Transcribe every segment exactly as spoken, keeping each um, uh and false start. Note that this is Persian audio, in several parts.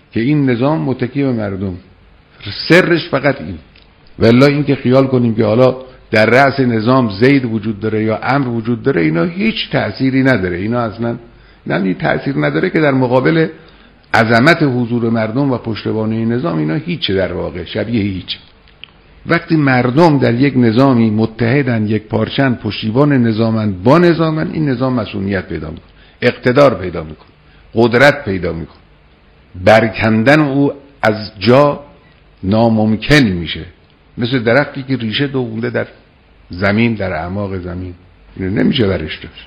که این نظام متکی به مردم. سرش فقط این. والله این که خیال کنیم که حالا در رأس نظام زید وجود داره یا امر وجود داره، اینا هیچ تأثیری نداره. اینا اصلا نه تأثیر نداره که در مقابل عظمت حضور مردم و پشتوانه نظام اینا هیچ، در واقع شبیه هیچ. وقتی مردم در یک نظامی متحدن، یک پارچن، پشتیبان نظامن، با نظامن، این نظام مسئولیت پیدا میکنه، اقتدار پیدا میکنه، قدرت پیدا میکنه. برکندن او از جا ناممکن میشه، مثل درختی که ریشه دوونده در زمین، در اعماق زمین، اینو نمیشه برش داشت.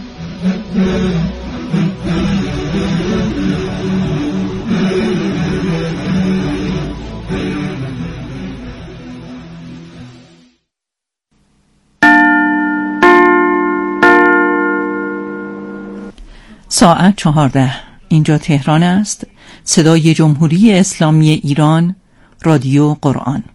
ساعت چهارده. اینجا تهران است. صدای جمهوری اسلامی ایران، رادیو قرآن.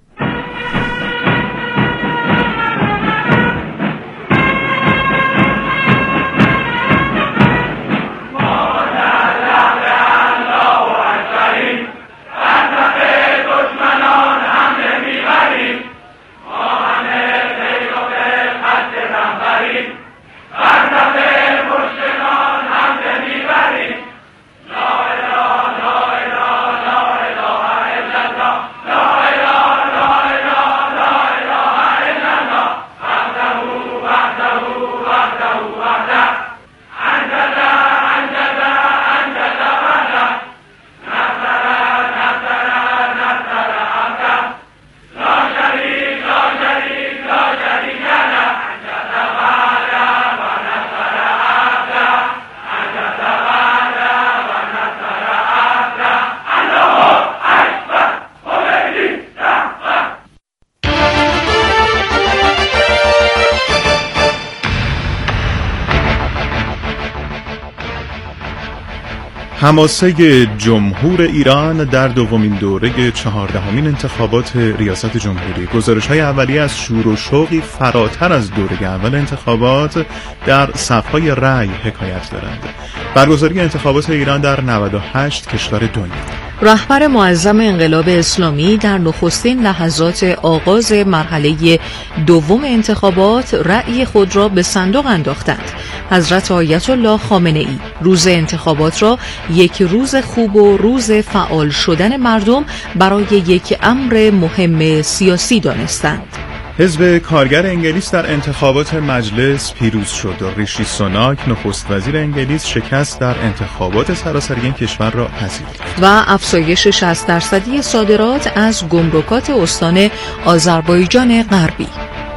حماسه جمهور ایران در دومین دوره چهاردهمین انتخابات ریاست جمهوری. گزارش‌های اولیه از شور و شوقی فراتر از دوره اول انتخابات در صف‌های رأی حکایت دارند. برگزاری انتخابات ایران در نود و هشت کشور دنیا. رهبر معظم انقلاب اسلامی در نخستین لحظات آغاز مرحله دوم انتخابات رأی خود را به صندوق انداختند. حضرت آیت الله خامنه ای روز انتخابات را یک روز خوب و روز فعال شدن مردم برای یک امر مهم سیاسی دانستند. حزب کارگر انگلیس در انتخابات مجلس پیروز شد و ریشی سوناک نخست وزیر انگلیس شکست در انتخابات سراسری کشور را پذیرفت. و افزایش شصت درصدی صادرات از گمرکات استان آذربایجان غربی.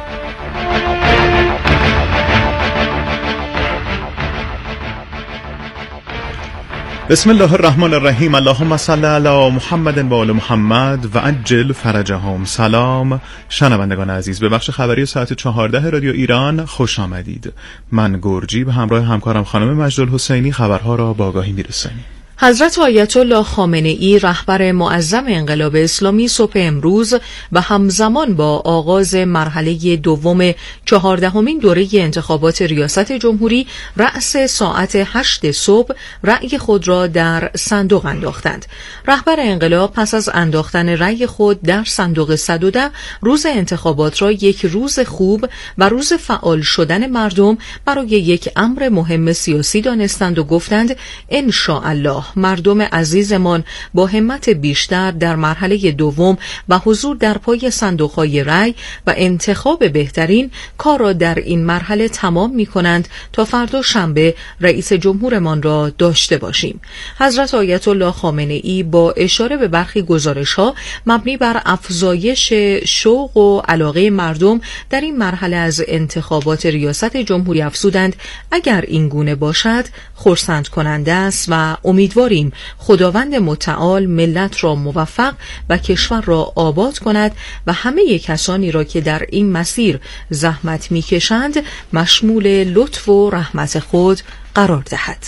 بسم الله الرحمن الرحیم. اللهم صل علی محمد و آل محمد و عجل فرجهم. سلام شنوندگان عزیز، به بخش خبری ساعت چهارده رادیو ایران خوش آمدید. من گرجی به همراه همکارم خانم مجدالحسینی خبرها را با آگاهی میرسانیم. حضرت آیت الله خامنه ای رهبر معظم انقلاب اسلامی صبح امروز و همزمان با آغاز مرحله دوم چهاردهمین دوره انتخابات ریاست جمهوری رأس ساعت هشت صبح رأی خود را در صندوق انداختند. رهبر انقلاب پس از انداختن رأی خود در صندوق صد و ده روز انتخابات را یک روز خوب و روز فعال شدن مردم برای یک امر مهم سیاسی دانستند و گفتند ان شاء الله مردم عزیزمان با همت بیشتر در مرحله دوم و حضور در پای صندوق‌های رأی و انتخاب بهترین کار را در این مرحله تمام می‌کنند تا فردا شنبه رئیس جمهورمان را داشته باشیم. حضرت آیت الله خامنه ای با اشاره به برخی گزارش‌ها مبنی بر افزایش شوق و علاقه مردم در این مرحله از انتخابات ریاست جمهوری افزودند اگر این گونه باشد خرسند کننده است و امیدواریم خداوند متعال ملت را موفق و کشور را آباد کند و همه کسانی را که در این مسیر زحمت می‌کشند مشمول لطف و رحمت خود قرار دهد.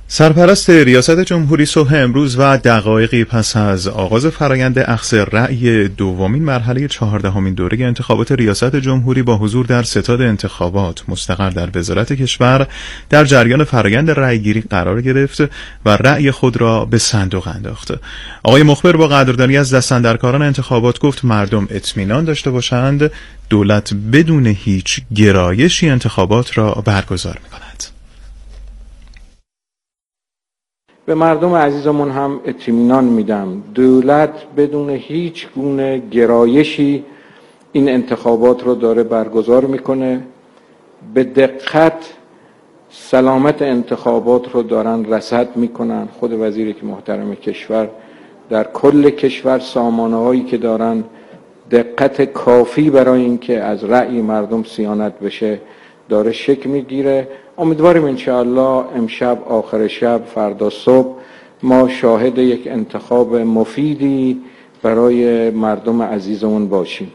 سرپرست ریاست جمهوری صبح امروز و دقایقی پس از آغاز فرایند اخذ رأی دومین مرحله چهاردهمین دوره انتخابات ریاست جمهوری با حضور در ستاد انتخابات مستقر در وزارت کشور در جریان فرایند رأیگیری قرار گرفت و رأی خود را به صندوق انداخت. آقای مخبر با قدردانی از دستاندرکاران انتخابات گفت مردم اطمینان داشته باشند دولت بدون هیچ گرایشی انتخابات را برگزار می‌کند. به مردم عزیزمون هم اطمینان میدم دولت بدون هیچ گونه گرایشی این انتخابات رو داره برگزار میکنه. به دقت سلامت انتخابات رو دارن رصد میکنن. خود وزیر محترم کشور در کل کشور سامانه هایی که دارن دقت کافی برای اینکه از رأی مردم صیانت بشه داره شکل میگیره. امیدواریم انشاءالله امشب آخر شب فردا صبح ما شاهد یک انتخاب مفیدی برای مردم عزیزمون باشیم.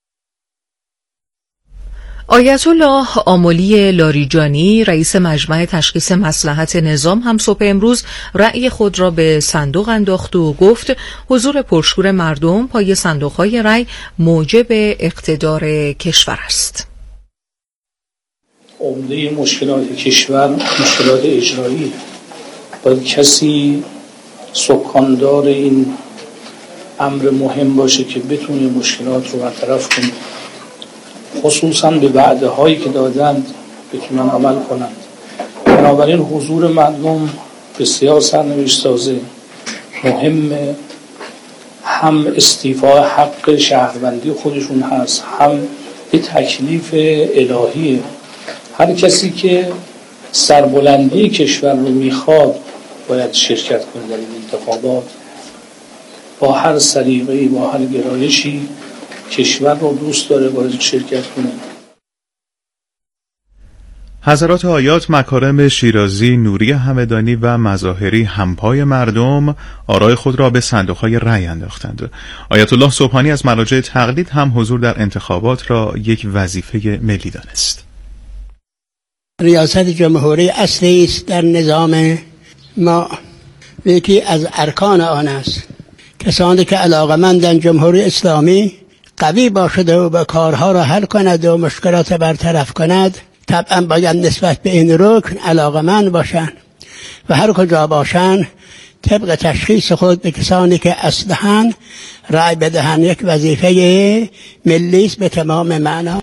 آیت الله آملی لاریجانی رئیس مجمع تشخیص مصلحت نظام هم صبح امروز رأی خود را به صندوق انداخت و گفت حضور پرشور مردم پای صندوق‌های رأی موجب اقتدار کشور است. عمده مشکلات کشور مشکلات اجرایی، باید کسی سکاندار این امر مهم باشه که بتونه مشکلات رو برطرف کنه، خصوصا به وعده هایی که دادند بتونن عمل کنند. بنابراین حضور مردم بسیار سرنوشت سازه، مهمه. هم استیفاء حق شهروندی خودشون هست، هم یه تکلیف الهیه. هر کسی که سربلندی کشور رو میخواد باید شرکت کنه در این انتخابات، با هر سلیقه‌ای با هر گرایشی کشور رو دوست داره باید شرکت کنه. حضرات آیات مکارم شیرازی، نوری همدانی و مظاهری همپای مردم آرای خود را به صندوق‌های رأی انداختند. آیت الله سبحانی از مراجع تقلید هم حضور در انتخابات را یک وظیفه ملی دانست. ریاست جمهوری اصلی است در نظام ما، یکی از ارکان آن است. کسانی که علاقه‌مندند جمهوری اسلامی قوی باشد و به کارها را حل کند و مشکلات برطرف کند، طبعا باید نسبت به این رکن علاقه‌مند باشند و هر کجا باشند طبق تشخیص خود به کسانی که اصلحاً رأی بدهند. یک وظیفه ملی است به تمام معنا.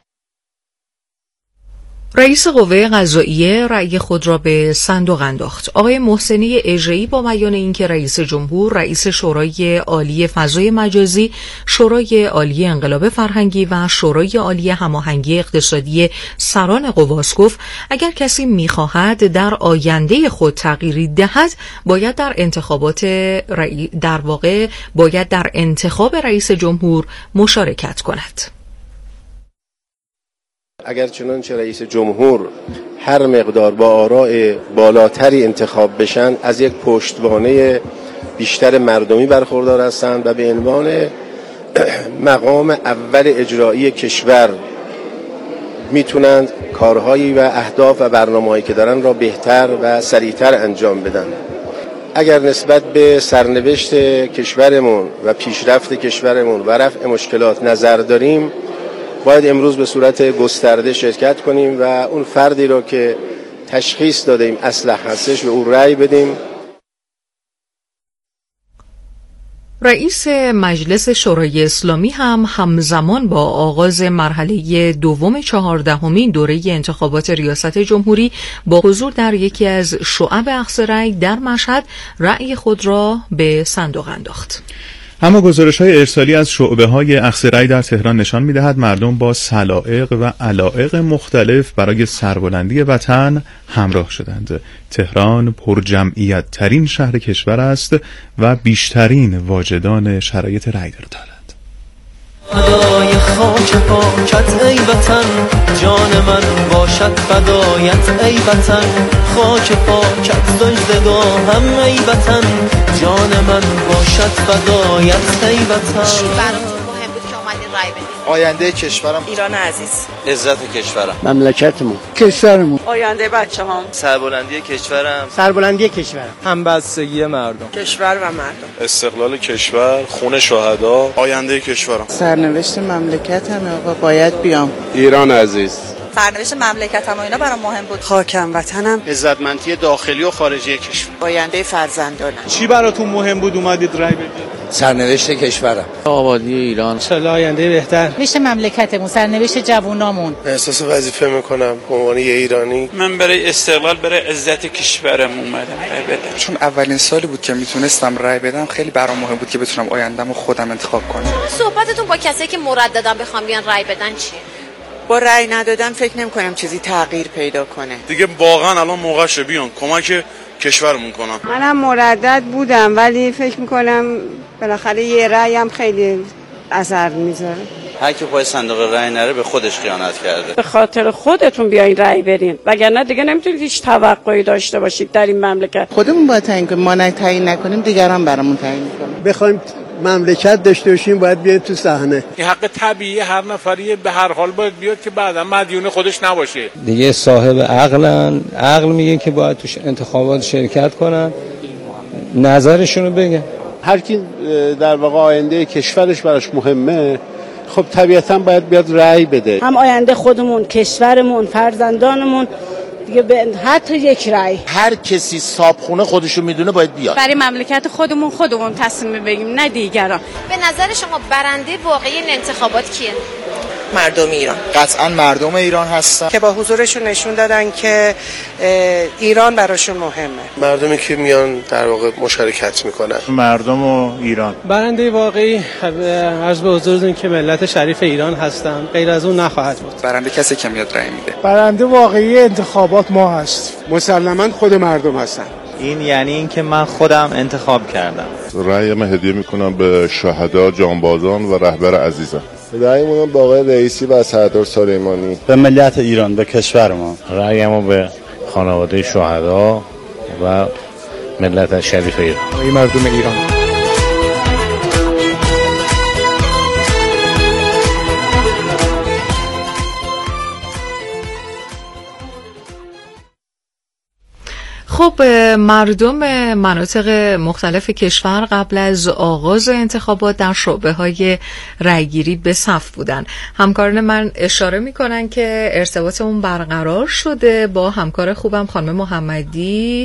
رئیس قوه قضاییه رأی خود را به صندوق انداخت. آقای محسنی اژه‌ای با بیان اینکه رئیس جمهور، رئیس شورای عالی فضای مجازی، شورای عالی انقلاب فرهنگی و شورای عالی هماهنگی اقتصادی سران قواست گفت اگر کسی می‌خواهد در آینده خود تغییری دهد باید در انتخابات رئی... در واقع باید در انتخاب رئیس جمهور مشارکت کند. اگر چنانچه رئیس جمهور هر مقدار با آراء بالاتری انتخاب بشن از یک پشتوانه بیشتر مردمی برخوردار هستند و به عنوان مقام اول اجرایی کشور میتونند کارهایی و اهداف و برنامه‌هایی که دارن را بهتر و سریعتر انجام بدن. اگر نسبت به سرنوشت کشورمون و پیشرفت کشورمون و رفع مشکلات نظر داریم باید امروز به صورت گسترده شرکت کنیم و اون فردی رو که تشخیص دادیم اصلح هستش به اون رأی بدیم. رئیس مجلس شورای اسلامی هم همزمان با آغاز مرحله دوم چهاردهمین دوره انتخابات ریاست جمهوری با حضور در یکی از شعب اخذ رأی در مشهد رأی خود را به صندوق انداخت. اما گزارش‌های ارسالی از شعبه‌های اخذ رأی در تهران نشان می‌دهد مردم با سلائق و علائق مختلف برای سربلندی وطن همراه شدند. تهران پرجمعیت ترین شهر کشور است و بیشترین واجدان شرایط رأی دارد. فدای خاک پاکت ای وطن، جان من باشد فدایت ای وطن، خاک پاکت زنجدگاهم ای وطن، جان من باشد فدایت ای وطن. براتون مهم بود که اومدین رای بدیم. آینده کشورم ایران عزیز، عزت کشورم، مملکتمون، کشورمون، آینده بچه‌هام، سربلندی کشورم، سربلندی کشورم، همبستگی مردم، کشور و مردم، استقلال کشور، خون شهدا، آینده کشورم، سرنوشت مملکتم. آقا باید بیام. ایران عزیز، سرنوشت مملکتم و اینا برام مهم بود. خاکم وطنم، عزتمندی داخلی و خارجی کشور، آینده فرزندانم. چی براتون مهم بود اومدید رای بدید؟ سرنوشت کشورم، آبادی ایران، انشالله آینده بهتر، میشه مملکتمون، سرنوشت جوونامون. احساس وظیفه میکنم به عنوان یه ایرانی. من برای استقلال، برای عزت کشورم اومدم رای بدم، چون اولین سالی بود که میتونستم رای بدم. خیلی برام مهم بود که بتونم آینده‌مو خودم انتخاب کنم. صحبتتون با کسایی که مرددن بخوام بیان رای بدن چیه؟ با رای ندادن فکر نمی‌کنم چیزی تغییر پیدا کنه. دیگه واقعا الان موقعشه بیان کمک کشورمون کنن. منم مردد بودم ولی فکر میکنم بالاخره یه رأی هم خیلی اثر میذاره. هر کی پای صندوق رای نره به خودش خیانت کرده. به خاطر خودتون بیاین رأی برین، وگرنه دیگه نمیتونید هیچ توقعی داشته باشید در این مملکت. خودمون باید تعیین کنیم، ما نه تعیین نکنیم دیگران برامون تعیین میکنن. بخوایم مملکت داشته باشیم باید بیایم تو صحنه. این حق طبیعی هر نفری به هر حال باید بیاد که بعدا مدیون خودش نباشه. دیگه صاحب عقلن، عقل میگه که باید توش انتخابات شرکت کنن، نظرشونو بگن. هر کی در واقع آینده کشورش براش مهمه، خب طبیعتا باید بیاد رأی بده. هم آینده خودمون، کشورمون، فرزندانمون، دیگه به حتی یک رأی. هر کسی صابخونه خودشو میدونه باید بیاد. برای مملکت خودمون خودمون تصمیم بگیریم، نه دیگران. به نظر شما برنده واقعی این انتخابات کیه؟ مردم ایران. قطعا مردم ایران هستن که با حضورشون نشون دادن که ایران براشون مهمه. مردمی که میان در واقع مشارکت میکنن. مردم و ایران. برنده واقعی عرض به حضورتون که ملت شریف ایران هستن، غیر از اون نخواهد بود. برنده کسی که میاد رای میده. برنده واقعی انتخابات ما هست. مسلماً خود مردم هستن. این یعنی این که من خودم انتخاب کردم. رأیم هدیه میکنم به شهدا، جانبازان و رهبر عزیزم. رأیمون با آقای رئیسی و سردار سلیمانی. به ملت ایران، به کشور ما. رأیمو به خانواده شهدا و ملت شریف ایران. ای مردم ایران. خب مردم مناطق مختلف کشور قبل از آغاز انتخابات در شعبه های رأیگیری به صف بودن. همکاران من اشاره میکنن که ارتباطمون برقرار شده با همکار خوبم خانم محمدی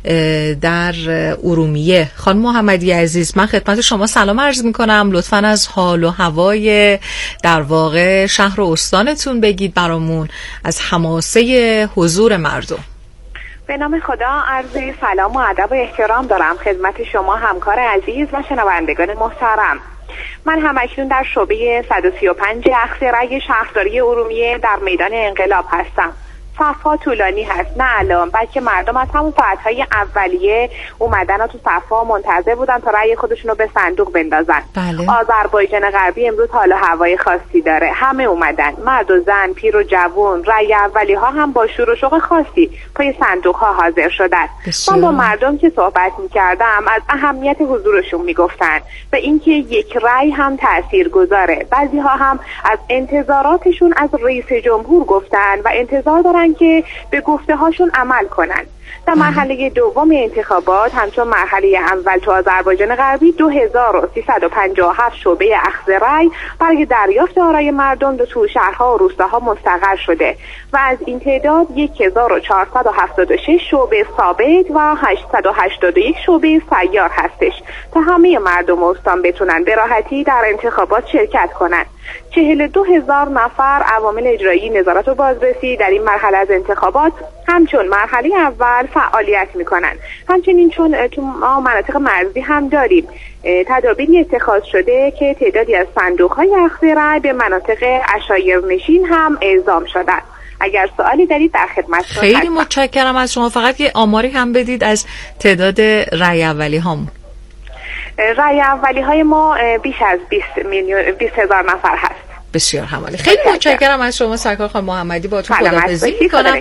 در ارومیه. خانم محمدی عزیز، من خدمت شما سلام عرض میکنم. لطفاً از حال و هوای در واقع شهر و استانتون بگید برامون، از حماسه حضور مردم. به نام خدا عرض سلام و ادب و احترام دارم خدمت شما همکار عزیز و شنوندگان محترم. من همکنون در شعبه صد و سی و پنج اخذ رأی شهرداری ارومیه در میدان انقلاب هستم. صفها طولانی هست، نه الان، بلکه مردم از همون ساعتهای اولیه اومدن و تو صفها منتظر بودن تا رأی خودشون رو به صندوق بندازن. بله. آذربایجان غربی امروز حال و هوای خاصی داره، همه اومدن، مرد و زن، پیر و جوون. رأی اولی ها هم با شور و شوق خاصی پای صندوق ها حاضر شدن. من با مردم که صحبت می‌کردم از اهمیت حضورشون میگفتن و اینکه یک رأی هم تأثیر گذاره. بعضی ها هم از انتظاراتشون از رئیس جمهور گفتن و انتظار دارن که به گفته هاشون عمل کنن. در مرحله دوم انتخابات همچون مرحله اول تو آذربایجان غربی دو هزار و سیصد و پنجاه و هفت شعبه اخذ رأی برای دریافت آرای مردم در تو شهرها و روستاها مستقر شده و از این تعداد هزار و چهارصد و هفتاد و شش شعبه ثابت و هشتصد و هشتاد و یک شعبه سیار هستش تا همه مردم استان بتونن به راحتی در انتخابات شرکت کنن. چهل و دو هزار نفر عوامل اجرایی نظارت و بازرسی در این مرحله از انتخابات همچون مرحله اول فعالیت میکنن. همچنین چون تو ما مناطق مرزی هم داریم، تدابیری اتخاذ شده که تعدادی از صندوق‌های اخذ رأی به مناطق عشایرنشین هم اعزام شدن. اگر سوالی دارید در خدمتتون خیلی هستم. متشکرم از شما. فقط یه آماری هم بدید از تعداد رأی اولی هامون. رأی اولی های ما بیش از بیست میلیون بیست هزار نفر هست. بسیار همالی. خیلی متشکرم از شما سرکار خانم محمدی. با تو خداحافظی می‌کنم.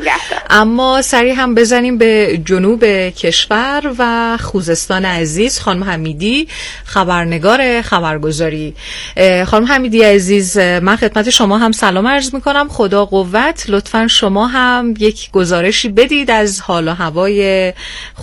اما سریع هم بزنیم به جنوب کشور و خوزستان عزیز. خانم حمیدی خبرنگار خبرگزاری. خانم حمیدی عزیز، من خدمت شما هم سلام عرض می‌کنم. خدا قوت. لطفاً شما هم یک گزارشی بدید از حال و هوای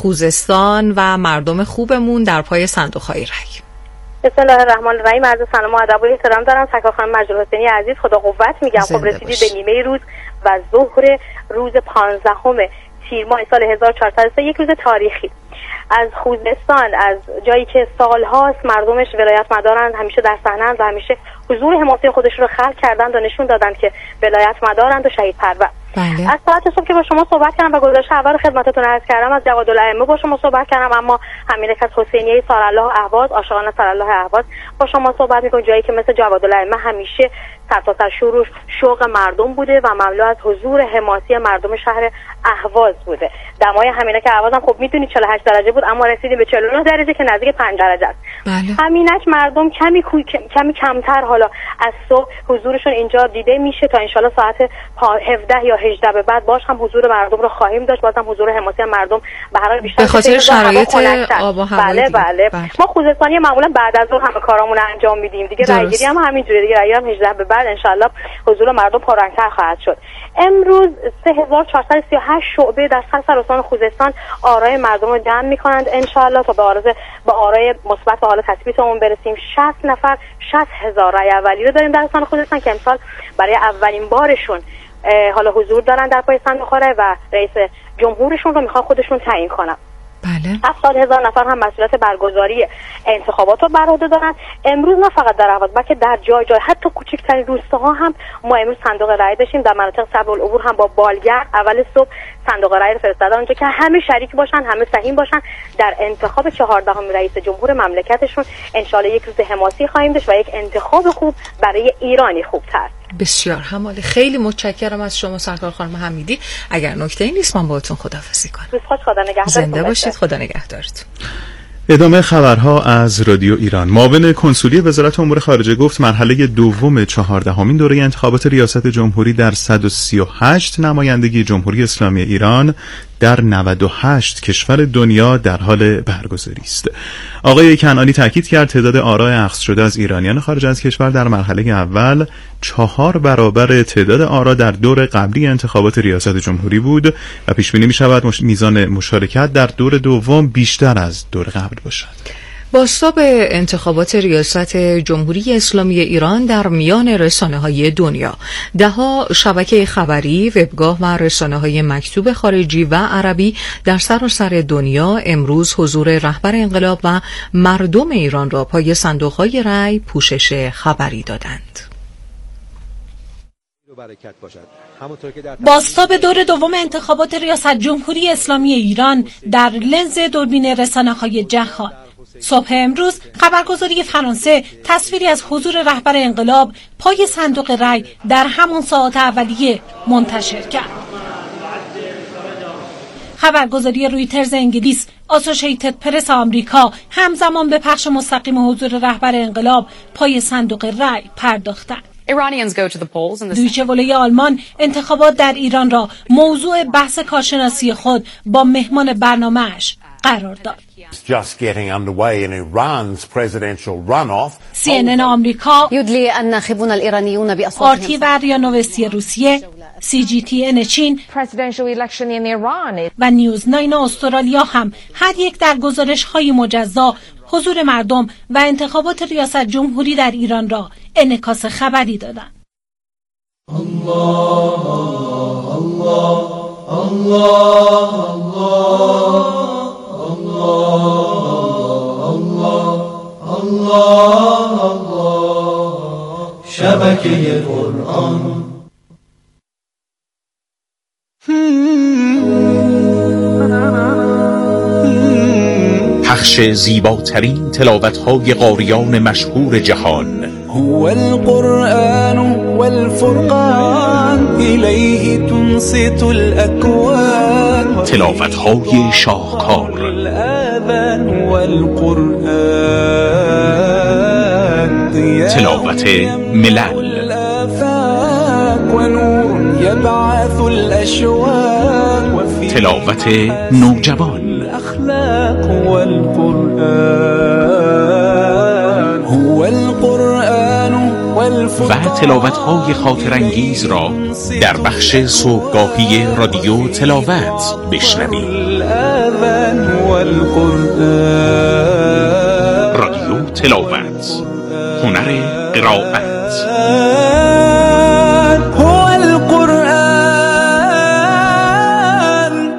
خوزستان و مردم خوبمون در پای صندوق‌های رای. بسم الله الرحمن الرحیم. عرض سلام و ادب و احترام دارم سرکار خانم مجروح حسینی عزیز. خدا قوت میگم. خب رسیدید به نیمه روز و ظهر روز پانزدهم تیر ماه سال هزار و چهارصد و سه، یک روز تاریخی. از خوزستان، از جایی که سالهاست مردمش ولایت مدارند، همیشه در صحنه‌اند و همیشه حضور حماسی خودشون رو خلق کردند و نشون دادند که ولایت مدارند و شهید پرور. بله. از ساعت صبح که با شما صحبت کردم و گزارش اول خدمتتون عرض کردم، از جوادالائمه با شما صحبت کردم، اما همین که از حسینیه سارالله اهواز، عاشقان سارالله اهواز با شما صحبت می‌کنم، جایی که مثل جوادالائمه همیشه سرتاسر شور شوق مردم بوده و مملو از حضور حماسی مردم شهر اهواز بوده. دمای همینک اهواز هم خب میدونید چهل و هشت درجه بود، اما رسیدیم به چهل و نه درجه که نزدیک پنج درجه است. بله. همینک مردم کمی کمی کمتر حالا از صبح حضورشون اینجا دیده میشه تا انشالله ساعت هفده یا هجده به بعد باش هم حضور مردم رو خواهیم داشت. بازم حضور حماسی مردم به هر حال بیشتر به خاطر شرایط آب و هوا. بله بله. بله. ما خوزستانی معمولا بعد از ظهر همه کارامون رو انجام میدیم دیگه. رایگیری هم همینجوریه دیگه. رای هم هجده به بعد انشالله حضور مردم پررنگ‌تر خواهد شد. امروز سه هزار و چهارصد و سی و هشت شعبه در سراسر استان خوزستان آرای مردم رو جمع می‌کنند انشالله تا به آرز با آرای مثبت و حال تثبیتمون برسیم. شصت نفر شصت هزار رای اولی رو داریم در استان خوزستان که امسال برای اولین بارشون حالا حضور دارن در پای صندوق رای و رئیس جمهورشون رو میخوان خودشون تعیین کنن. بله. هفتاد هزار نفر هم مسئولیت برگزاری انتخابات رو بر عهده دارن. امروز نه فقط در اهواز بلکه در جای جای حتی کوچکترین روستاها هم ما امروز صندوق رای داشتیم. در مناطق صبر العبور هم با بالگرد اول صبح صندوق رای رو فرستادن اونجا که همه شریک باشن، همه سهیم باشن در انتخاب چهاردهم رئیس جمهور مملکتشون. انشالله یک روز حماسی خواهیم داشت و یک انتخاب خوب برای ایرانی خوبتر. بسیار همالی. خیلی متشکرم از شما سرکار خانم حمیدی. اگر نکته‌ای نیست من باهاتون خداحافظی کنم. روز خوش. خدا نگهدار. زنده باشید. خدا نگهدارتون. ادامه خبرها از رادیو ایران. معاون کنسولی وزارت امور خارجه گفت مرحله دوم چهاردهمین دوره انتخابات ریاست جمهوری در صد و سی و هشت نمایندگی جمهوری اسلامی ایران در نود و هشت کشور دنیا در حال برگزاری است. آقای کنعانی تاکید کرد تعداد آرای اخذ شده از ایرانیان خارج از کشور در مرحله اول چهار برابر تعداد آرا در دور قبلی انتخابات ریاست جمهوری بود و پیش بینی می شود مش... میزان مشارکت در دور دوم بیشتر از دور قبل باشد. بازتاب انتخابات ریاست جمهوری اسلامی ایران در میان رسانه‌های دنیا. ده‌ها شبکه خبری، وبگاه و رسانه‌های مکتوب خارجی و عربی در سراسر دنیا امروز حضور رهبر انقلاب و مردم ایران را پای صندوق‌های رای پوشش خبری دادند. بازتاب دور دوم انتخابات ریاست جمهوری اسلامی ایران در لنز دوربین رسانه‌های جهان. صبح امروز خبرگزاری فرانسه تصویری از حضور رهبر انقلاب پای صندوق رای در همون ساعات اولیه منتشر کرد. خبرگزاری رویترز انگلیس، آسوشیتد پرس آمریکا همزمان به پخش مستقیم حضور رهبر انقلاب پای صندوق رای پرداختند. دویچه وله آلمان انتخابات در ایران را موضوع بحث کارشناسی خود با مهمان برنامه‌اش قرار داد. سی ان ان آمریکا، آرتی و ریا نوستی روسیه، سی جی تی ان چین و نیوز ناین استرالیا هم هر یک در گزارش‌های مجزا حضور مردم و انتخابات ریاست جمهوری در ایران را انعکاس خبری دادند. الله الله الله الله الله الله الله شبکه قرآن. پخش زیباترین تلاوت‌های قاریان مشهور جهان. هو القرآن والفرقان إليه تنصت الأكوان. تلاوت‌های شاهکار. الآذان والقرآن. تلاوت ملل. الأشواق وفي تلاوت نوجوان. الأخلاق والقرآن هو القرآن والفرقان و تلاوت های خاطر انگیز را در بخش صبحگاهی رادیو تلاوت بشنوید. رادیو تلاوت، هنر قرائت. هو القرآن.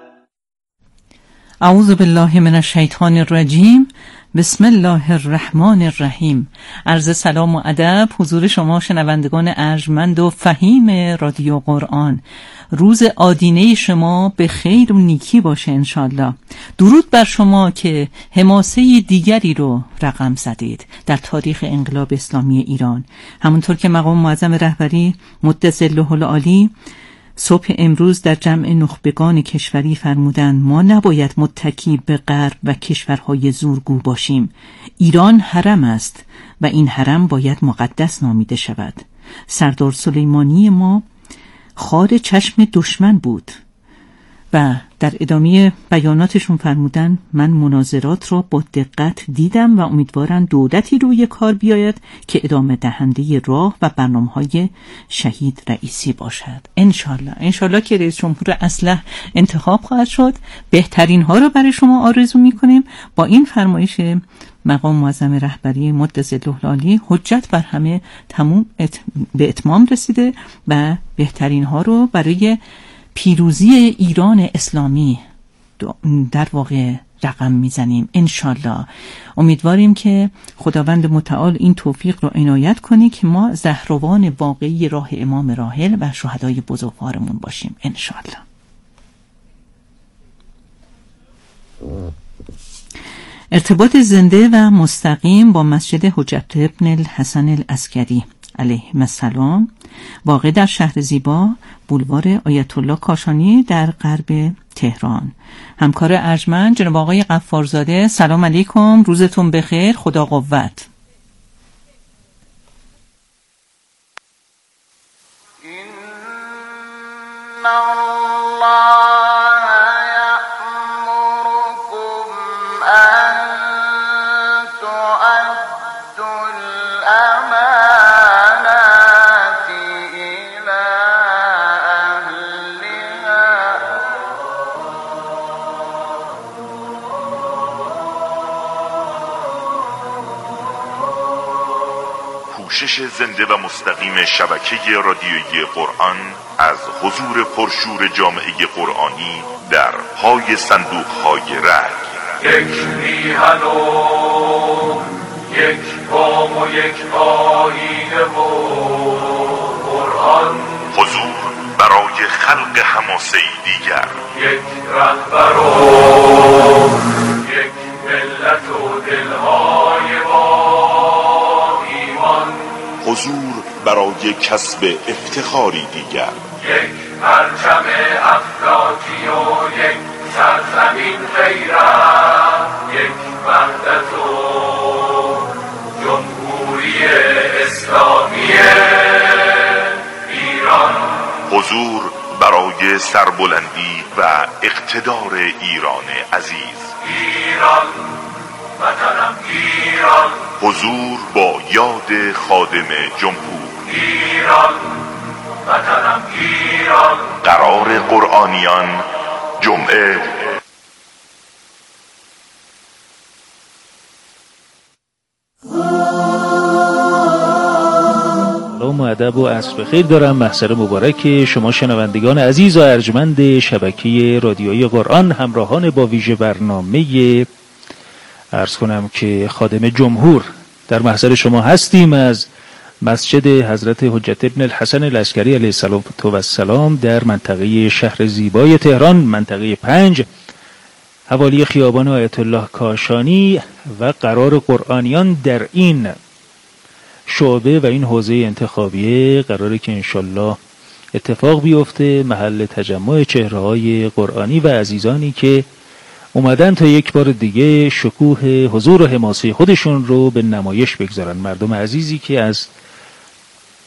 اعوذ بالله من الشیطان الرجیم. بسم الله الرحمن الرحیم. عرض سلام و ادب حضور شما شنوندگان ارجمند و فهیم رادیو قرآن. روز آدینه شما به خیر و نیکی باشه انشالله. درود بر شما که حماسه دیگری رو رقم زدید در تاریخ انقلاب اسلامی ایران. همونطور که مقام معظم رهبری مدظله العالی صبح امروز در جمع نخبگان کشوری فرمودند ما نباید متکی به غرب و کشورهای زورگو باشیم. ایران حرم است و این حرم باید مقدس نامیده شود. سردار سلیمانی ما خار چشم دشمن بود و در ادامه بیاناتشون فرمودن من مناظرات را با دقت دیدم و امیدوارم دولتی روی کار بیاید که ادامه دهنده راه و برنامه‌های شهید رئیسی باشد. انشالله انشالله که رئیس جمهور اصلح انتخاب خواهد شد. بهترین ها را برای شما آرزو می‌کنیم. با این فرمایش مقام معظم رهبری مدظله العالی حجت بر همه تموم ات... به اتمام رسیده و بهترین ها رو برای پیروزی ایران اسلامی در واقع رقم میزنیم انشالله. امیدواریم که خداوند متعال این توفیق رو عنایت کنی که ما زهروان واقعی راه امام راحل و شهدای بزرگوارمون باشیم انشالله. ارتباط زنده و مستقیم با مسجد حجت ابن الحسن العسکری علیه السلام واقع در شهر زیبا بولوار آیت الله کاشانی در غرب تهران. همکار ارجمند جناب آقای غفارزاده، سلام علیکم، روزتون بخیر، خدا قوت. پوشش زنده و مستقیم شبکه رادیویی قرآن از حضور پرشور جامعه قرآنی در پای صندوق‌های رای. یک میهن و یک قوم و یک آیین و قرآن. حضور برای خلق حماسه‌ای دیگر. یک رهبر و یک ملت و دلهای با ایمان. حضور برای کسب افتخاری دیگر. یک پرچم افلاکی و یک سرزمین غیرت. یک وحدت و جمهوری اسلامی ایران. حضور برای سربلندی و اقتدار ایران عزیز. ایران وطنم ایران. حضور با یاد خادم جمهور. ایران وطنم ایران. قرار قرآنیان جمعه سلام و ادب و عصر بخیر دارم. محضر مبارک شما شنوندگان عزیز و ارجمند شبکه رادیویی قرآن، همراهان با ویژه برنامه عرض کنم که خادم جمهور. در محضر شما هستیم از مسجد حضرت حجت ابن الحسن العسکری علیه السلام در منطقه شهر زیبای تهران، منطقه پنج، حوالی خیابان آیت الله کاشانی، و قرار قرآنیان در این شعبه و این حوزه انتخابیه قراره که انشالله اتفاق بیفته، محل تجمع چهره‌های قرآنی و عزیزانی که اومدن تا یک بار دیگه شکوه حضور و حماسه خودشون رو به نمایش بگذارن. مردم عزیزی که از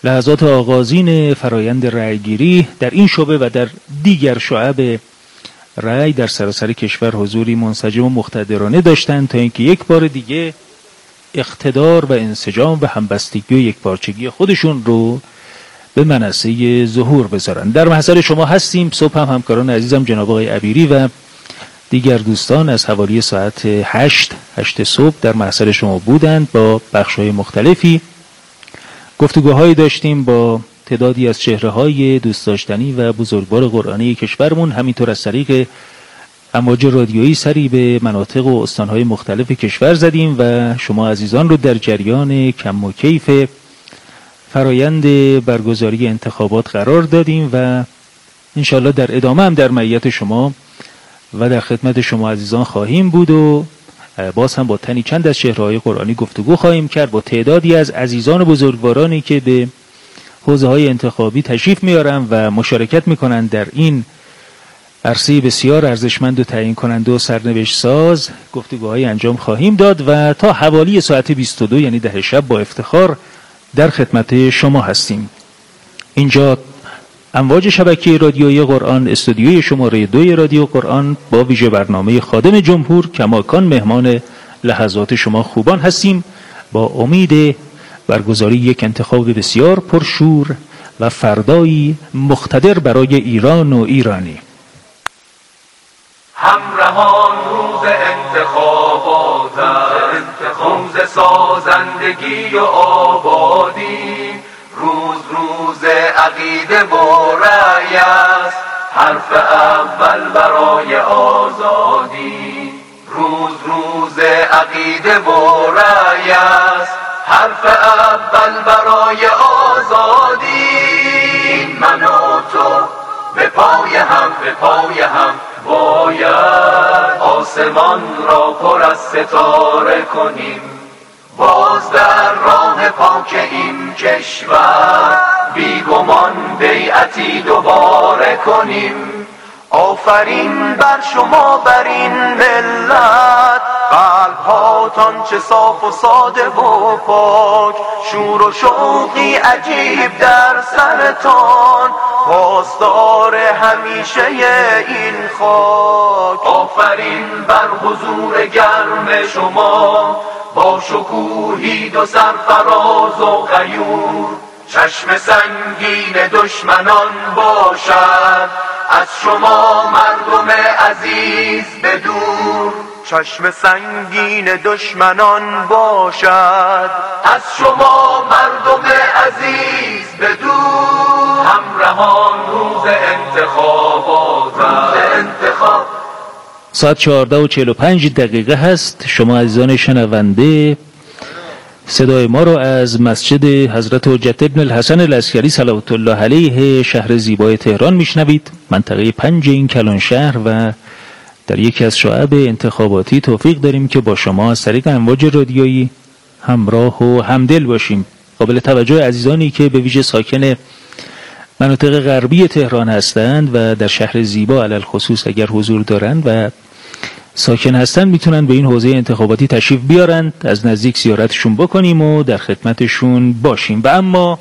لحظات آغازین فرایند رأیگیری در این شعبه و در دیگر شعب رأی در سراسر کشور حضوری منسجم و مقتدرانه داشتند تا اینکه یک بار دیگه اقتدار و انسجام و همبستگی و یکپارچگی خودشون رو به منصه ظهور بذارن. در محضر شما هستیم. صبح هم همکاران عزیزم جناب آقای عبیری و دیگر دوستان از حوالی ساعت هشت هشت صبح در محضر شما بودند. با بخش‌های مختلفی گفتگوهایی داشتیم با تعدادی از چهره‌های دوست داشتنی و بزرگوار قرآنی کشورمون. همینطور از طریق امواج رادیویی سری به مناطق و استان‌های مختلف کشور زدیم و شما عزیزان رو در جریان کم و کیف فرایند برگزاری انتخابات قرار دادیم و انشالله در ادامه هم در معیت شما و در خدمت شما عزیزان خواهیم بود و باز هم با تنی چند از چهره‌های قرآنی گفتگو خواهیم کرد با تعدادی از عزیزان بزرگوارانی که به حوزه‌های انتخابی تشریف میارن و مشارکت میکنن در این عرصه بسیار ارزشمند و تعیین کننده و سرنوشت ساز. گفتگوهای انجام خواهیم داد و تا حوالی ساعت بیست و دو یعنی ده شب با افتخار در خدمت شما هستیم. اینجا امواج شبکه رادیویی قرآن، استودیوی شماره دوی رادیو قرآن با ویژه برنامه خادم جمهور کماکان مهمان لحظات شما خوبان هستیم با امید برگزاری یک انتخاب بسیار پرشور و فردایی مقتدر برای ایران و ایرانی. همراهان روز انتخابات است، روز سازندگی و آبادی، روز روز عقیده و رأی است، حرف اول برای آزادی. روز روز عقیده و رأی است، حرف اول برای آزادی. من و تو به پای هم به پای هم باید آسمان را پر از ستاره کنیم. باز در راه پاک این کشور بیگمان بیعتی دوباره کنیم. آفرین بر شما بر این ملت، قلب هاتان چه صاف و ساده و پاک، شور و شوقی عجیب در سرتان، پاسدار همیشه این خاک. آفرین بر حضور گرم شما، با شکوهی دو سرفراز و غیور، چشم سنگین دشمنان باشد از شما مردم عزیز بدور. چشم سنگین دشمنان باشد از شما مردم عزیز بدور. همراهان روز انتخابات، روز انتخاب. ساعت چهارده و چهل و پنج دقیقه هست. شما عزیزان شنونده صدای ما رو از مسجد حضرت حجت ابن الحسن العسکری صلوات الله علیه شهر زیبای تهران میشنوید، منطقه پنج این کلان شهر، و در یکی از شعب انتخاباتی توفیق داریم که با شما از طریق امواج رادیویی همراه و همدل باشیم. قابل توجه عزیزانی که به ویژه ساکن مناطق غربی تهران هستند و در شهر زیبا علل خصوص اگر حضور دارند و ساکن هستند میتونن به این حوزه انتخاباتی تشریف بیارند، از نزدیک زیارتشون بکنیم و در خدمتشون باشیم. و اما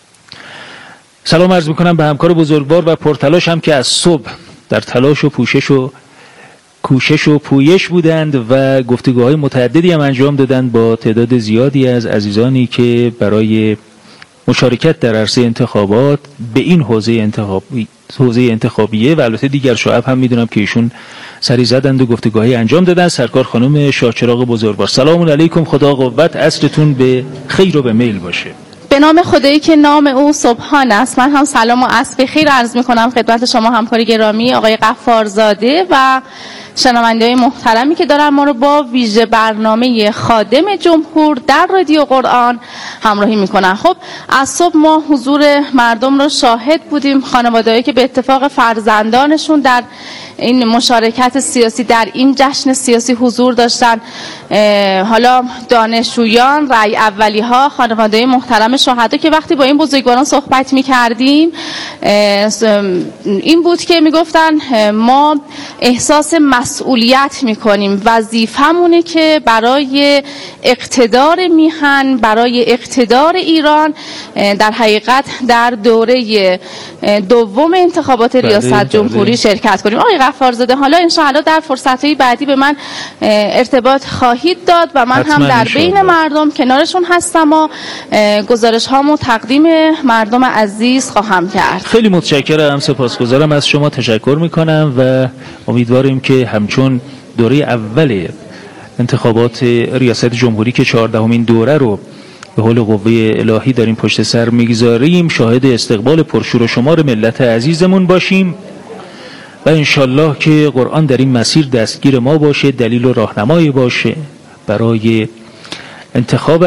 سلام عرض میکنم به همکار بزرگوار و پرتلاش هم که از صبح در تلاش و پوشش و کوشش و پویش بودند و گفتگوهای متعددی هم انجام دادند با تعداد زیادی از عزیزانی که برای مشارکت در عرصه انتخابات به این حوزه انتخابی حوزه انتخابیه و البته دیگر شعب هم میدونم که ایشون سری زدند و گفتگوهای انجام دادن. سرکار خانم شاهچراغ بزرگوار، سلام علیکم، خدا قوت، عصرتون به خیر و به میل باشه. به نام خدایی که نام او سبحان است. من هم سلام و عصر بخیر عرض میکنم خدمت شما همکار گرامی آقای غفارزاده و شنونده‌های محترمی که دارن ما رو با ویژه برنامه خادم جمهور در رادیو قرآن همراهی میکنن. خب از صبح ما حضور مردم رو شاهد بودیم، خانواده‌ای که به اتفاق فرزندانشون در این مشارکت سیاسی در این جشن سیاسی حضور داشتن. حالا دانشجویان، رأی اولی ها، خانواده محترم شهدا که وقتی با این بزرگواران صحبت می کردیم این بود که می گفتن ما احساس مسئولیت میکنیم. وظیفمونه که برای اقتدار میهن، برای اقتدار ایران در حقیقت در دوره دوم انتخابات ریاست جمهوری شرکت کنیم. آقای غفارزاده حالا انشاءالله در فرصتهای بعدی به من ارتباط خواهید داد و من هم در بین مردم کنارشون هستم و گزارش هامو تقدیم مردم عزیز خواهم کرد. خیلی متشکرم، سپاسگزارم از شما، تشکر میکنم و امیدواریم که همچون دوره اول انتخابات ریاست جمهوری که چهاردهمین دوره رو به حول قوه الهی داریم پشت سر میگذاریم، شاهد استقبال پرشور و شمار ملت عزیزمون باشیم و انشالله که قرآن در این مسیر دستگیر ما باشه، دلیل و راهنمایی باشه برای انتخاب